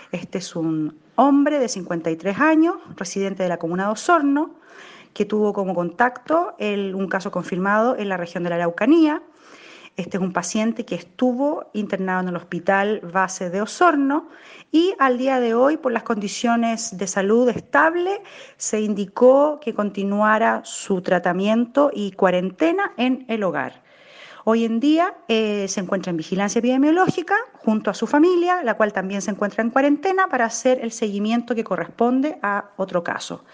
Este es un hombre de 53 años, residente de la comuna de Osorno, que tuvo como contacto un caso confirmado en la región de la Araucanía. Este es un paciente que estuvo internado en el Hospital Base de Osorno y al día de hoy, por las condiciones de salud estable, se indicó que continuara su tratamiento y cuarentena en el hogar. Hoy en día se encuentra en vigilancia epidemiológica junto a su familia, la cual también se encuentra en cuarentena para hacer el seguimiento que corresponde a otro caso.